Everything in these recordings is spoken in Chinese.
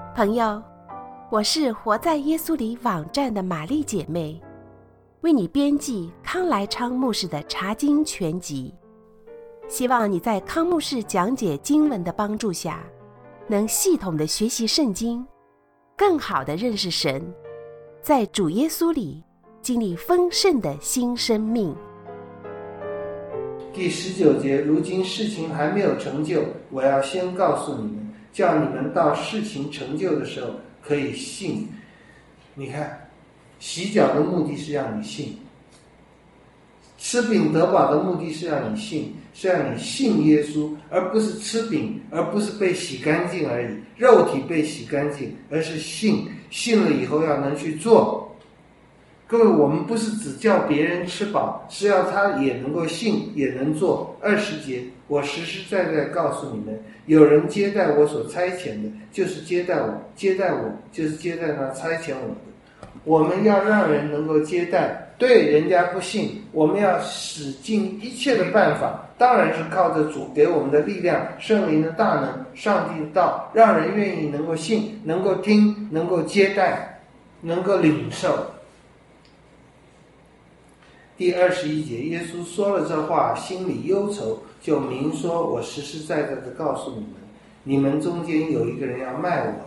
朋友，我是活在耶稣里网站的玛丽姐妹，为你编辑康来昌牧师的查经全集，希望你在康牧师讲解经文的帮助下，能系统的学习圣经，更好的认识神，在主耶稣里经历丰盛的新生命。 第19节，如今事情还没有成就，我要先告诉你们，叫你们到事情成就的时候可以信。你看，洗脚的目的是让你信，吃饼得饱的目的是让你信，是让你信耶稣，而不是吃饼，而不是被洗干净而已，肉体被洗干净，而是信了以后要能去做。各位，我们不是只叫别人吃饱，是要他也能够信，也能做。20节，我实实在在告诉你们，有人接待我所差遣的，就是接待我；接待我，就是接待那差遣我的。我们要让人能够接待，对人家不信，我们要使尽一切的办法，当然是靠着主给我们的力量，圣灵的大能，上帝的道，让人愿意能够信，能够听，能够接待，能够领受。第21节，耶稣说了这话，心里忧愁，就明说，我实实在在的告诉你们，你们中间有一个人要卖我。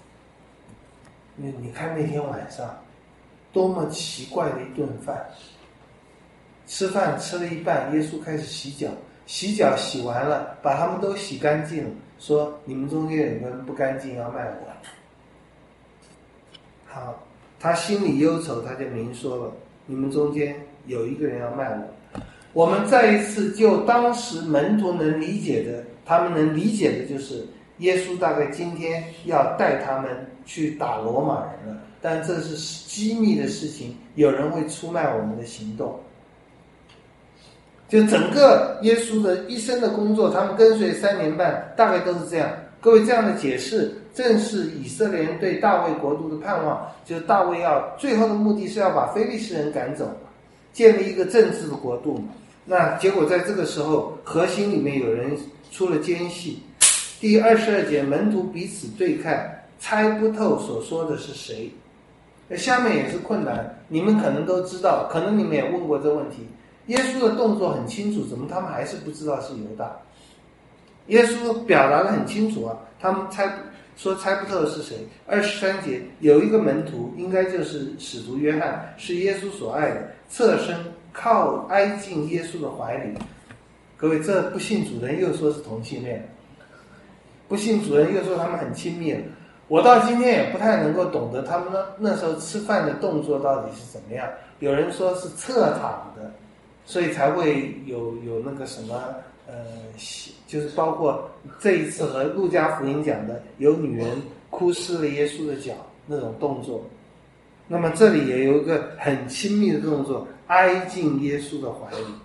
你看那天晚上多么奇怪的一顿饭，吃饭吃了一半，耶稣开始洗脚，洗完了，把他们都洗干净了，说你们中间有个人不干净要卖我。好，他心里忧愁，他就明说了，你们中间有一个人要卖我。我们再一次就当时门徒能理解的，他们能理解的就是耶稣大概今天要带他们去打罗马人了，但这是机密的事情，有人会出卖我们的行动。就整个耶稣的一生的工作，他们跟随3年半，大概都是这样。各位，这样的解释正是以色列人对大卫国度的盼望，就是大卫最后的目的是要把非利士人赶走，建立一个政治的国度嘛。那结果在这个时候，核心里面有人出了奸细。第22节，门徒彼此对看，猜不透所说的是谁。下面也是困难，你们可能都知道，可能你们也问过这个问题。耶稣的动作很清楚，怎么他们还是不知道是犹大？耶稣表达得很清楚啊，他们猜不透是谁。23节，有一个门徒，应该就是使徒约翰，是耶稣所爱的，侧身挨进耶稣的怀里。各位，这不信主人又说是同性恋，不信主人又说他们很亲密了。我到今天也不太能够懂得他们那时候吃饭的动作到底是怎么样。有人说是侧躺的，所以才会有那个什么就是包括这一次和路加福音讲的，有女人哭湿了耶稣的脚那种动作。那么这里也有一个很亲密的动作，挨进耶稣的怀里。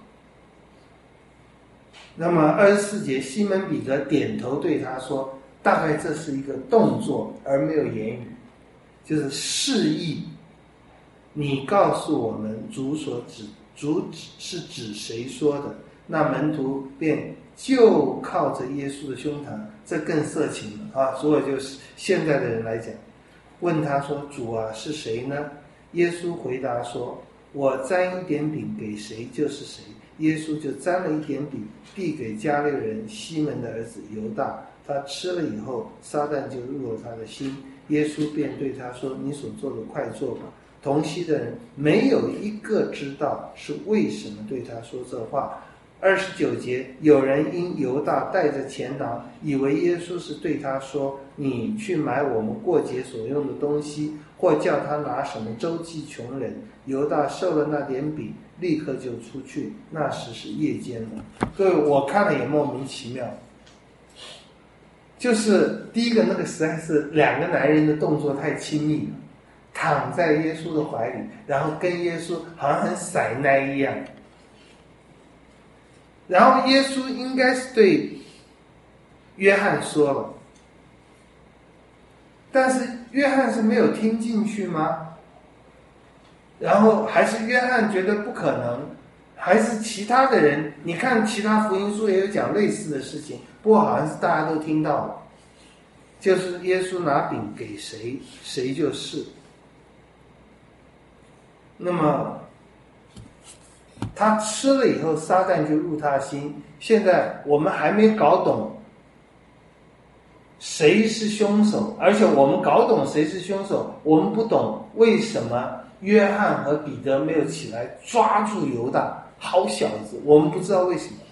那么24节，西门彼得点头对他说，大概这是一个动作而没有言语，就是示意你告诉我们主是指谁说的。那门徒便就靠着耶稣的胸膛，这更色情了啊！所以就是现在的人来讲，问他说，主啊，是谁呢？耶稣回答说，我沾一点饼给谁就是谁。耶稣就沾了一点饼，递给加略人西门的儿子犹大，他吃了以后，撒旦就入了他的心。耶稣便对他说，你所做的快做吧。同席的人没有一个知道是为什么对他说这话。29节，有人因犹大带着钱囊，以为耶稣是对他说，你去买我们过节所用的东西，或叫他拿什么周济穷人。犹大受了那点饼，立刻就出去，那时是夜间了。各位，我看了也莫名其妙，就是第一个，那个实在是2个男人的动作太亲密了，躺在耶稣的怀里，然后跟耶稣好像很塞奶一样。然后耶稣应该是对约翰说了，但是约翰是没有听进去吗？然后还是约翰觉得不可能，还是其他的人？你看其他福音书也有讲类似的事情，不过好像是大家都听到了。 就是耶稣拿饼给谁，谁就是。那么他吃了以后，撒旦就入他心。现在我们还没搞懂谁是凶手，而且我们搞懂谁是凶手，我们不懂为什么约翰和彼得没有起来抓住犹大，好小子，我们不知道为什么。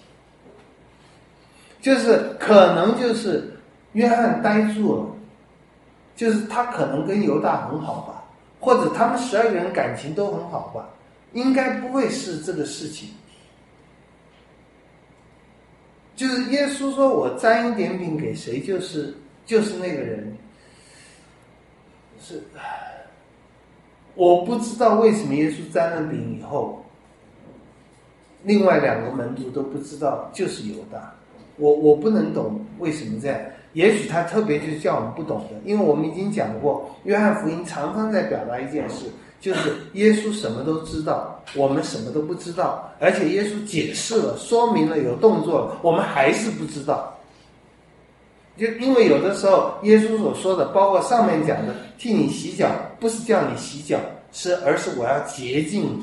就是可能就是约翰呆住了，就是他可能跟犹大很好吧，或者他们12个人感情都很好吧，应该不会是这个事情。就是耶稣说我沾一点饼给谁，就是那个人。是，我不知道为什么耶稣沾了饼以后，另外2个门徒都不知道，就是犹大。我不能懂为什么这样，也许他特别就是叫我们不懂的，因为我们已经讲过，约翰福音常常在表达一件事，就是耶稣什么都知道，我们什么都不知道，而且耶稣解释了，说明了，有动作了，我们还是不知道。就因为有的时候耶稣所说的，包括上面讲的替你洗脚，不是叫你洗脚，而是我要洁净你。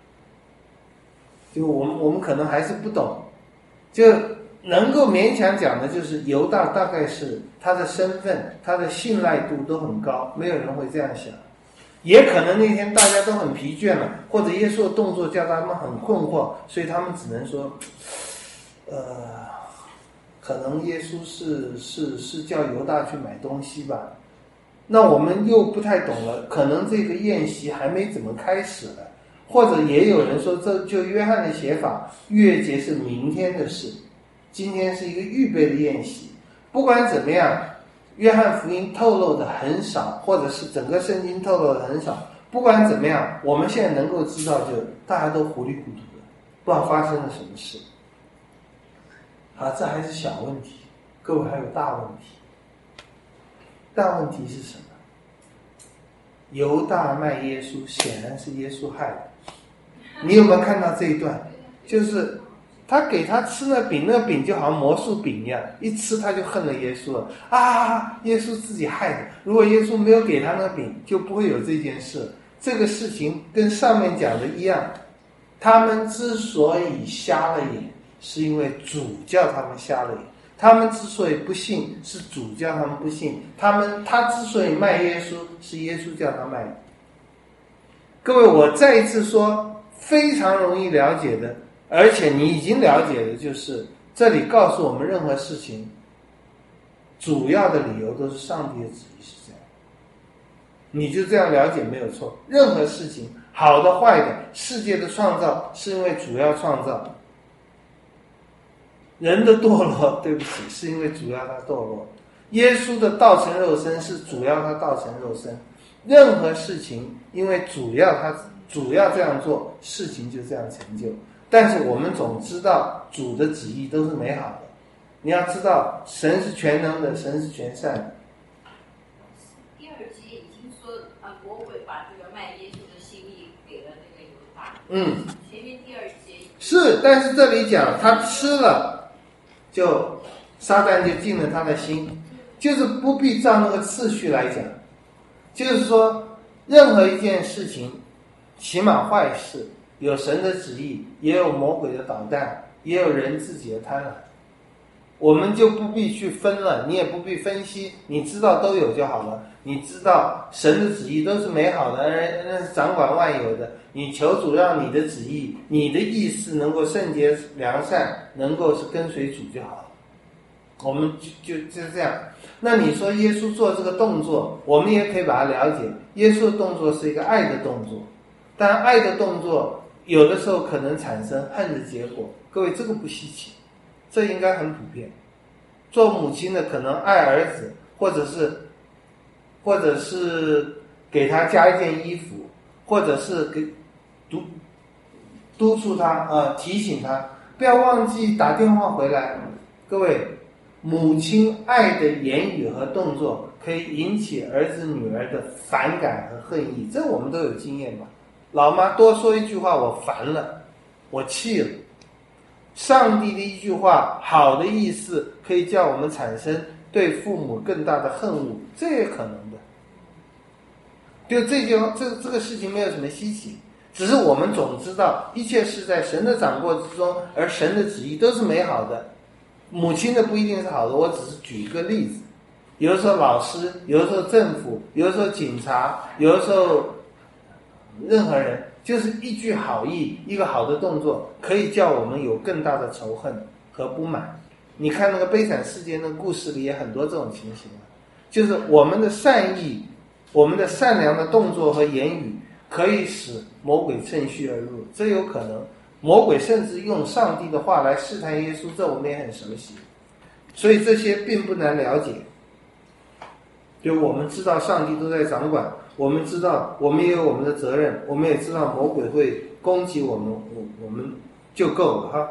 就我们可能还是不懂，就能够勉强讲的就是犹大大概是他的身份，他的信赖度都很高，没有人会这样想。也可能那天大家都很疲倦了，或者耶稣的动作叫他们很困惑，所以他们只能说可能耶稣是叫犹大去买东西吧。那我们又不太懂了，可能这个宴席还没怎么开始了，或者也有人说，这就约翰的写法，逾越节是明天的事，今天是一个预备的宴席。不管怎么样，约翰福音透露的很少，或者是整个圣经透露的很少。不管怎么样，我们现在能够知道，就大家都糊里糊涂的，不知道发生了什么事。好，这还是小问题，各位还有大问题。大问题是什么？犹大卖耶稣，显然是耶稣害的。你有没有看到这一段？就是他给他吃那饼，那饼就好像魔术饼一样，一吃他就恨了耶稣了啊！耶稣自己害的。如果耶稣没有给他那饼，就不会有这件事。这个事情跟上面讲的一样，他们之所以瞎了眼，是因为主叫他们瞎了眼。他们之所以不信，是主叫他们不信。他之所以卖耶稣，是耶稣叫他卖的。各位，我再一次说，非常容易了解的，而且你已经了解的，就是这里告诉我们，任何事情主要的理由都是上帝的旨意是这样。你就这样了解没有错。任何事情，好的坏的，世界的创造是因为主要创造。人的堕落，对不起，是因为主要他堕落。耶稣的道成肉身是主要他道成肉身。任何事情，因为主要这样做，事情就这样成就。但是我们总知道主的旨意都是美好的。你要知道，神是全能的，神是全善的。 第2节已经说魔鬼把这个卖耶稣的心意给了那个犹大。前面第2节是，但是这里讲他吃了。就撒旦就进了他的心，就是不必照那个次序来讲，就是说任何一件事情，起码坏事，有神的旨意，也有魔鬼的捣蛋，也有人自己的贪婪，我们就不必去分了，你也不必分析，你知道都有就好了。你知道神的旨意都是美好的，那是掌管万有的。你求主让你的旨意，你的意思能够圣洁良善，能够是跟随主就好了。我们就是这样。那你说耶稣做这个动作，我们也可以把它了解，耶稣的动作是一个爱的动作，但爱的动作有的时候可能产生恨的结果。各位，这个不稀奇，这应该很普遍。做母亲的可能爱儿子，或者是给他加一件衣服，或者是给督促他提醒他不要忘记打电话回来。各位，母亲爱的言语和动作可以引起儿子女儿的反感和恨意，这我们都有经验吧。老妈多说一句话，我烦了，我气了。上帝的一句话，好的意思可以叫我们产生对父母更大的恨恶，这也可能的。就这个事情没有什么稀奇，只是我们总知道一切是在神的掌握之中，而神的旨意都是美好的。母亲的不一定是好的，我只是举一个例子。有的时候老师，有的时候政府，有的时候警察，有的时候任何人，就是一句好意，一个好的动作，可以叫我们有更大的仇恨和不满。你看那个悲惨世界那个故事里也很多这种情形，就是我们的善意，我们的善良的动作和言语，可以使魔鬼趁虚而入，这有可能。魔鬼甚至用上帝的话来试探耶稣，这我们也很熟悉，所以这些并不难了解。就我们知道上帝都在掌管，我们知道我们也有我们的责任，我们也知道魔鬼会攻击我们，我们就够了哈。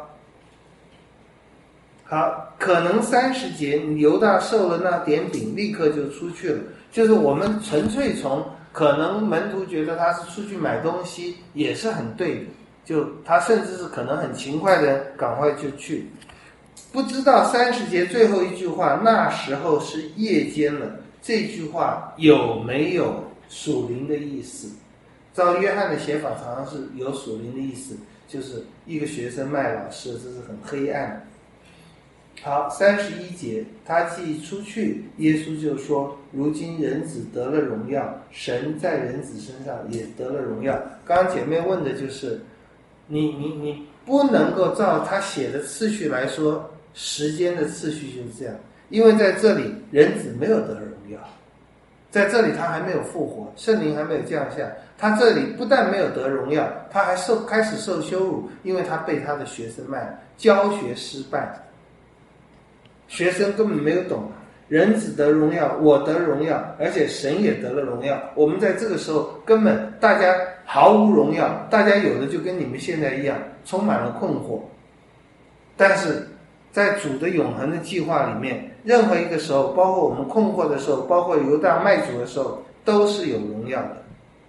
好，可能30节犹大受了那点饼，立刻就出去了。就是我们纯粹从可能门徒觉得他是出去买东西，也是很对的。就他甚至是可能很勤快的人，赶快就去。不知道30节最后一句话，那时候是夜间了。这句话有没有属灵的意思？照约翰的写法，常常是有属灵的意思，就是一个学生卖老师，这是很黑暗。好，31节，他既出去，耶稣就说：如今人子得了荣耀，神在人子身上也得了荣耀。刚刚姐妹问的就是，你不能够照他写的次序来说，时间的次序就是这样，因为在这里人子没有得荣耀，在这里他还没有复活，圣灵还没有降下，他这里不但没有得荣耀，他还开始受羞辱，因为他被他的学生卖了，教学失败，学生根本没有懂，人子得荣耀，我得荣耀，而且神也得了荣耀。我们在这个时候根本大家毫无荣耀，大家有的就跟你们现在一样，充满了困惑。但是在主的永恒的计划里面，任何一个时候，包括我们困惑的时候，包括犹大卖主的时候，都是有荣耀的。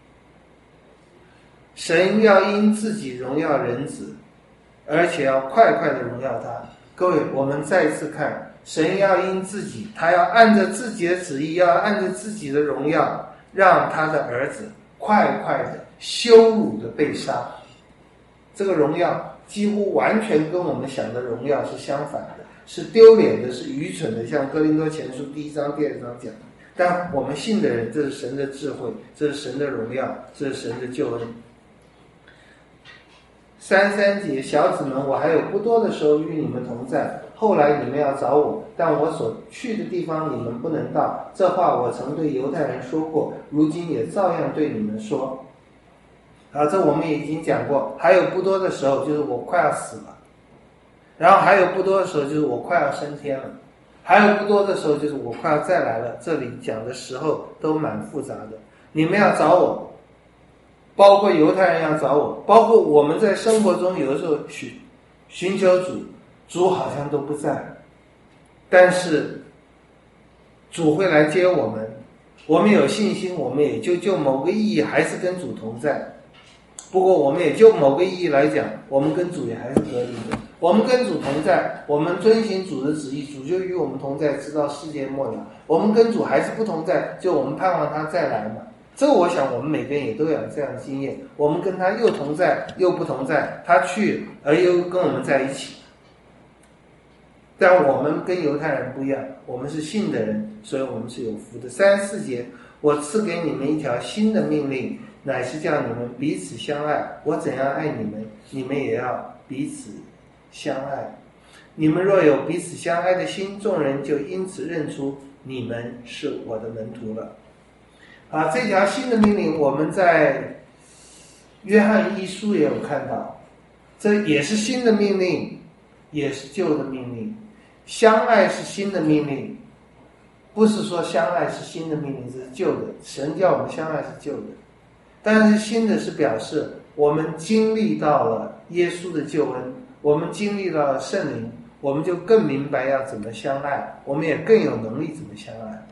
神要因自己荣耀人子，而且要快快的荣耀他。各位，我们再一次看，神要因自己，他要按着自己的旨意，要按着自己的荣耀，让他的儿子快快的羞辱的被杀。这个荣耀几乎完全跟我们想的荣耀是相反的，是丢脸的，是愚蠢的，像哥林多前书1章2章讲的。但我们信的人，这是神的智慧，这是神的荣耀，这是神的救恩。33节，小子们，我还有不多的时候与你们同在，后来你们要找我，但我所去的地方你们不能到。这话我曾对犹太人说过，如今也照样对你们说。这我们也已经讲过，还有不多的时候就是我快要死了，然后还有不多的时候就是我快要升天了，还有不多的时候就是我快要再来了。这里讲的时候都蛮复杂的。你们要找我，包括犹太人要找我，包括我们在生活中有的时候寻求主好像都不在，但是主会来接我们，我们有信心，我们也就某个意义还是跟主同在。不过我们也就某个意义来讲，我们跟主也还是隔离的。我们跟主同在，我们遵行主的旨意，主就与我们同在，直到世界末了。我们跟主还是不同在，就我们盼望他再来嘛。这个我想我们每个人也都有这样的经验，我们跟他又同在又不同在，他去而又跟我们在一起。但我们跟犹太人不一样，我们是信的人，所以我们是有福的。34节，我赐给你们一条新的命令，乃是叫你们彼此相爱。我怎样爱你们，你们也要彼此相爱。你们若有彼此相爱的心，众人就因此认出你们是我的门徒了。这条新的命令我们在约翰一书也有看到，这也是新的命令，也是旧的命令。相爱是新的命令，不是说相爱是新的命令，这是旧的。神叫我们相爱是旧的，但是新的是表示我们经历到了耶稣的救恩，我们经历到了圣灵，我们就更明白要怎么相爱，我们也更有能力怎么相爱。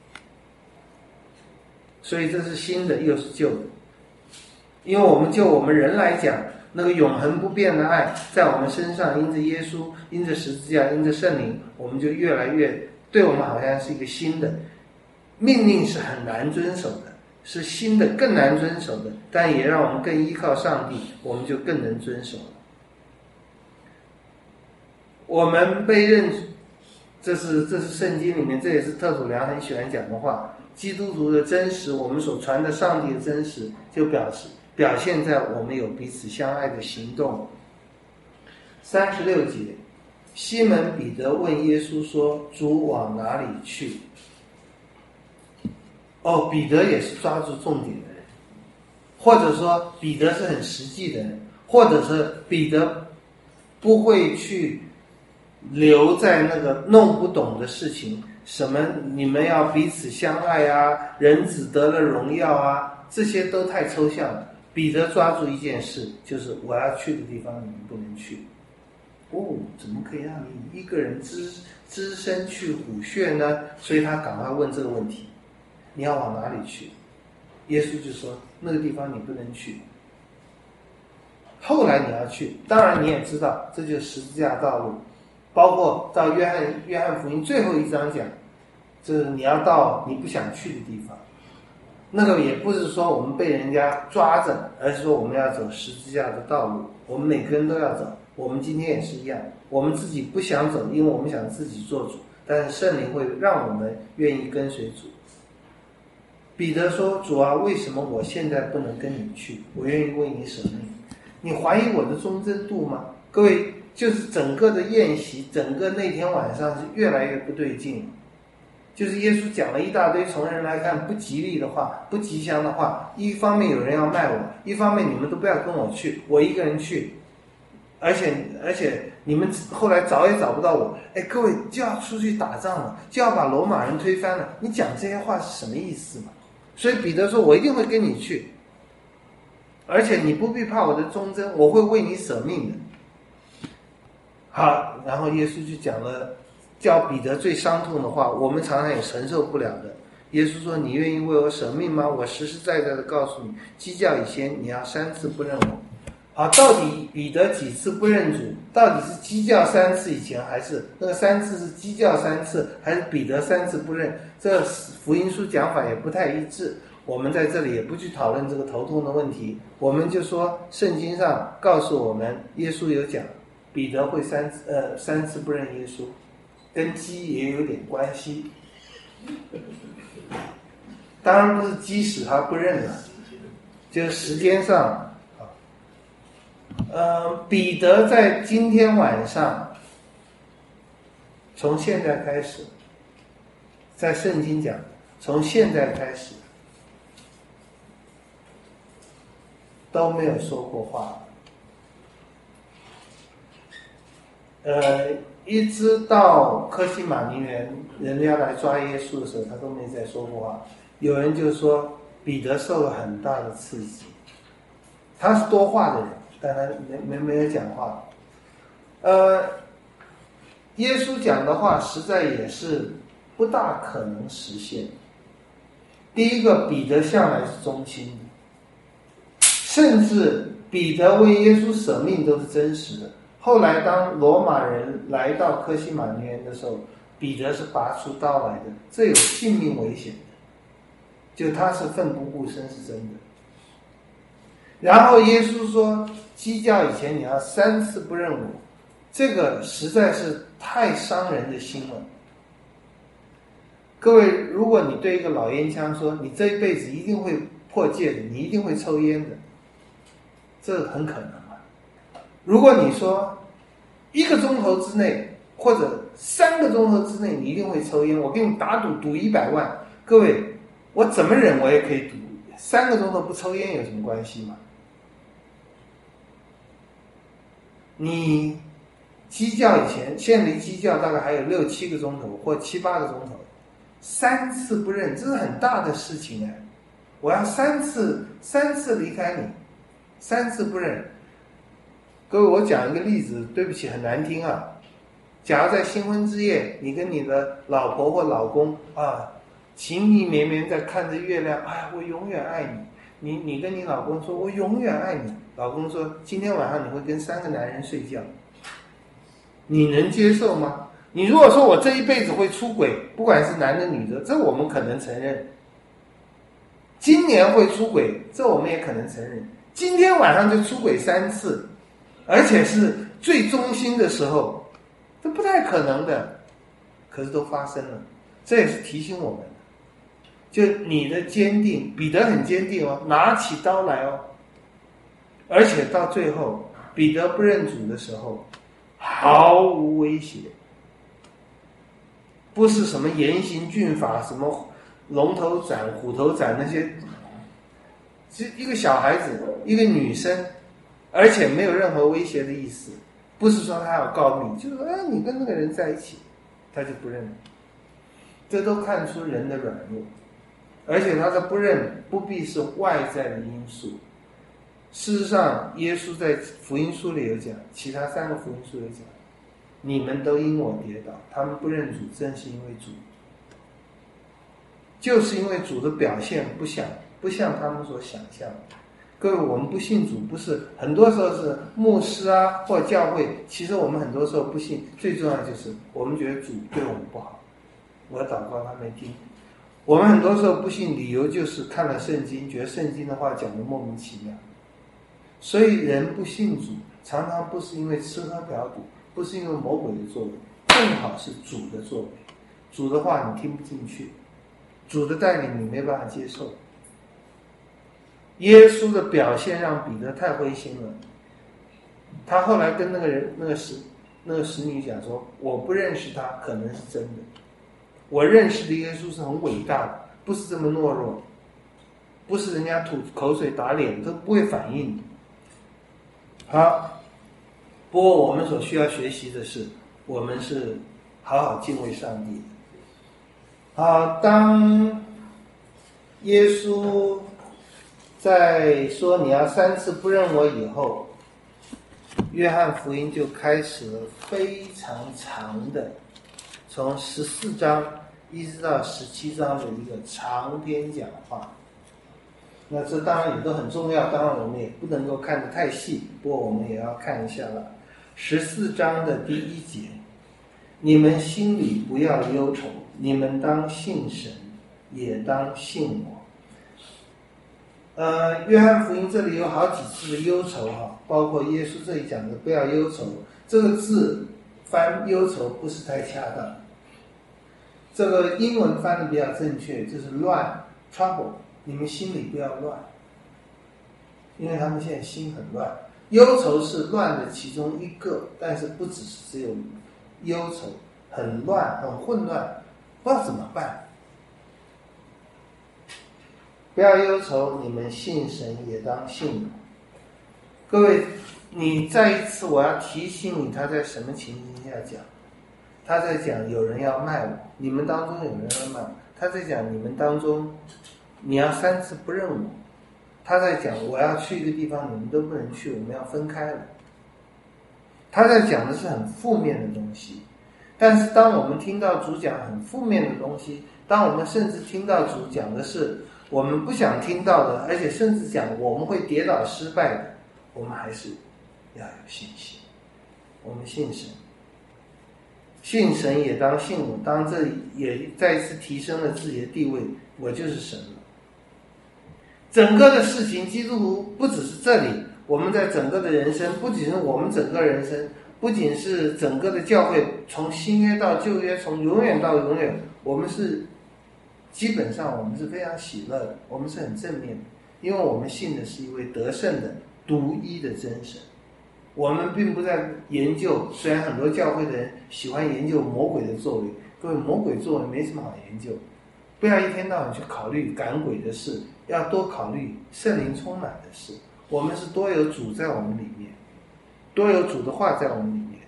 所以这是新的又是旧的，因为我们就我们人来讲，那个永恒不变的爱在我们身上，因着耶稣，因着十字架，因着圣灵，我们就越来越对我们好像是一个新的命令，是很难遵守的，是新的更难遵守的，但也让我们更依靠上帝，我们就更能遵守了。我们被认，这是圣经里面，这也是特土良很喜欢讲的话，基督徒的真实，我们所传的上帝的真实，就表现在我们有彼此相爱的行动。36节，西门彼得问耶稣说：主往哪里去？彼得也是抓住重点的人，或者说彼得是很实际的人，或者是彼得不会去留在那个弄不懂的事情，什么你们要彼此相爱啊，人子得了荣耀啊，这些都太抽象了。彼得抓住一件事，就是我要去的地方你们不能去。怎么可以让你一个人只身去虎穴呢？所以他赶快问这个问题，你要往哪里去？耶稣就说那个地方你不能去。后来你要去，当然你也知道这就是十字架道路，包括到约翰福音最后一章讲，就是你要到你不想去的地方。那个也不是说我们被人家抓着，而是说我们要走十字架的道路，我们每个人都要走。我们今天也是一样，我们自己不想走，因为我们想自己做主，但是圣灵会让我们愿意跟随主。彼得说：主啊，为什么我现在不能跟你去？我愿意为你舍命。你怀疑我的忠贞度吗？各位，就是整个的宴席，整个那天晚上是越来越不对劲，就是耶稣讲了一大堆从人来看不吉利的话，不吉祥的话。一方面有人要卖我，一方面你们都不要跟我去，我一个人去，而且你们后来找也找不到我。各位，就要出去打仗了，就要把罗马人推翻了，你讲这些话是什么意思嘛？所以彼得说，我一定会跟你去，而且你不必怕我的忠贞，我会为你舍命的。好，然后耶稣就讲了叫彼得最伤痛的话，我们常常也承受不了的。耶稣说：你愿意为我舍命吗？我实实在在的告诉你，鸡叫以前你要3次不认我。好，到底彼得几次不认主？到底是鸡叫3次以前，还是那个3次是鸡叫3次，还是彼得3次不认？这福音书讲法也不太一致。我们在这里也不去讨论这个头痛的问题，我们就说圣经上告诉我们，耶稣有讲彼得会3次不认耶稣，跟鸡也有点关系。当然不是鸡使他不认了，就是时间上。彼得在今天晚上，从现在开始，在圣经讲，从现在开始都没有说过话。一直到客西马尼园人家来抓耶稣的时候，他都没再说过话。有人就说彼得受了很大的刺激，他是多话的人，但他没有讲话。耶稣讲的话实在也是不大可能实现。第一个，彼得向来是忠心的，甚至彼得为耶稣舍命都是真实的。后来当罗马人来到客西马尼园的时候，彼得是拔出刀来的，这有性命危险的，就他是奋不顾身是真的。然后耶稣说鸡叫以前你要3次不认我，这个实在是太伤人的心了。各位，如果你对一个老烟枪说你这一辈子一定会破戒的，你一定会抽烟的，这很可能吗？如果你说1个钟头之内或者3个钟头之内你一定会抽烟，我给你打赌100万，各位，我怎么忍我也可以赌3个钟头不抽烟有什么关系吗？你鸡叫以前，现在离鸡叫大概还有6、7个钟头或7、8个钟头，3次不认，这是很大的事情哎！我要3次离开你，3次不认。各位，我讲一个例子，对不起，很难听啊。假如在新婚之夜，你跟你的老婆或老公情意绵绵在看着月亮，我永远爱你。你跟你老公说我永远爱你，老公说今天晚上你会跟3个男人睡觉，你能接受吗？ 你如果说我这一辈子会出轨，不管是男的女的，这我们可能承认。今年会出轨，这我们也可能承认。今天晚上就出轨3次，而且是最忠心的时候，这不太可能的，可是都发生了。这也是提醒我们的，就你的坚定，彼得很坚定哦，拿起刀来哦，而且到最后彼得不认主的时候毫无威胁，不是什么严刑峻法，什么龙头斩虎头斩那些，是一个小孩子，一个女生，而且没有任何威胁的意思，不是说他要告密，就是说你跟那个人在一起，他就不认了。这都看出人的软弱，而且他的不认不必是外在的因素。事实上耶稣在福音书里有讲，其他3个福音书有讲，你们都因我跌倒，他们不认主正是因为主，就是因为主的表现不像他们所想象的。各位，我们不信主，不是很多时候是牧师啊或教会，其实我们很多时候不信，最重要就是我们觉得主对我们不好，我祷告他没听。我们很多时候不信，理由就是看了圣经，觉得圣经的话讲得莫名其妙。所以人不信主，常常不是因为吃喝嫖赌，不是因为魔鬼的作为，正好是主的作为。主的话你听不进去，主的带领你没办法接受。耶稣的表现让彼得太灰心了，他后来跟那个使女讲说，我不认识他可能是真的，我认识的耶稣是很伟大的，不是这么懦弱，不是人家吐口水打脸都不会反应。好，不过我们所需要学习的是，我们是好好敬畏上帝。好，当耶稣在说你要3次不认我以后，约翰福音就开始了非常长的，从14章一直到17章的一个长篇讲话。那这当然也都很重要，当然我们也不能够看得太细，不过我们也要看一下了。14章的第1节，你们心里不要忧愁，你们当信神，也当信我。约翰福音这里有好几次的忧愁哈，包括耶稣这里讲的不要忧愁，这个字翻忧愁不是太恰当，这个英文翻的比较正确，就是乱 trouble， 你们心里不要乱，因为他们现在心很乱。忧愁是乱的其中一个，但是不只有忧愁，很乱很混乱，不知道怎么办。不要忧愁，你们信神也当信我。各位，你再一次我要提醒你，他在什么情形下讲？他在讲有人要卖我，你们当中有人要卖我。他在讲你们当中你要3次不认我。他在讲我要去一个地方，你们都不能去，我们要分开了。他在讲的是很负面的东西，但是当我们听到主讲很负面的东西，当我们甚至听到主讲的是我们不想听到的，而且甚至讲我们会跌倒失败的，我们还是要有信心。我们信神，信神也当信我。当这也再次提升了自己的地位，我就是神了。整个的事情，基督徒不只是这里，我们在整个的人生，不仅是我们整个人生，不仅是整个的教会，从新约到旧约，从永远到永远，我们是基本上我们是非常喜乐的，我们是很正面的，因为我们信的是一位得胜的独一的真神。我们并不在研究，虽然很多教会的人喜欢研究魔鬼的作为，各位，魔鬼作为没什么好研究，不要一天到晚去考虑赶鬼的事，要多考虑圣灵充满的事。我们是多有主在我们里面，多有主的话在我们里面。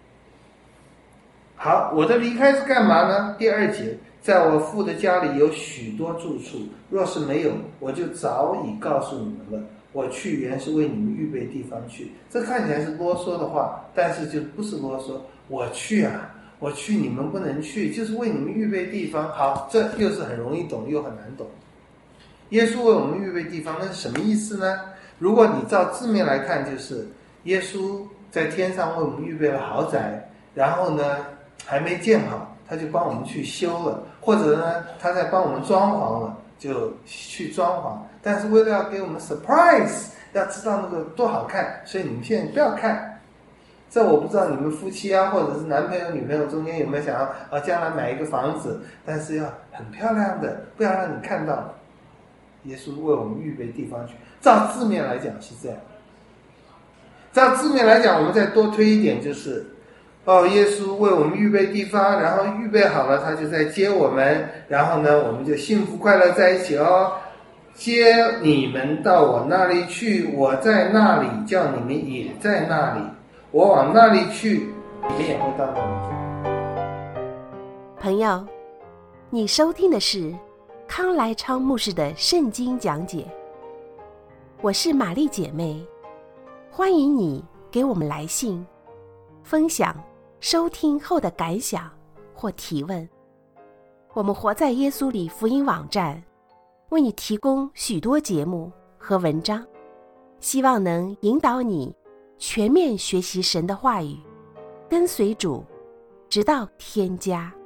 好，我的离开是干嘛呢？第2节，在我父的家里有许多住处，若是没有，我就早已告诉你们了。我去原是为你们预备地方去。这看起来是啰嗦的话，但是就不是啰嗦。我去啊，我去，你们不能去，就是为你们预备地方。好，这又是很容易懂又很难懂。耶稣为我们预备地方，那是什么意思呢？如果你照字面来看，就是耶稣在天上为我们预备了豪宅，然后呢还没建好，他就帮我们去修了，或者呢他在帮我们装潢了，就去装潢。但是为了要给我们 surprise， 要知道那个多好看，所以你们现在不要看。这我不知道你们夫妻啊，或者是男朋友女朋友中间有没有想要将来买一个房子，但是要很漂亮的，不要让你看到。耶稣为我们预备地方去，照字面来讲是这样。照字面来讲，我们再多推一点，就是耶稣为我们预备地方，然后预备好了，他就在接我们，然后呢，我们就幸福快乐在一起哦。接你们到我那里去，我在那里，叫你们也在那里。我往那里去，你们也会到那里。 朋友，你收听的是康来昌牧师的圣经讲解。我是玛丽姐妹，欢迎你给我们来信，分享收听后的感想或提问。我们活在耶稣里福音网站为你提供许多节目和文章，希望能引导你全面学习神的话语，跟随主，直到天家。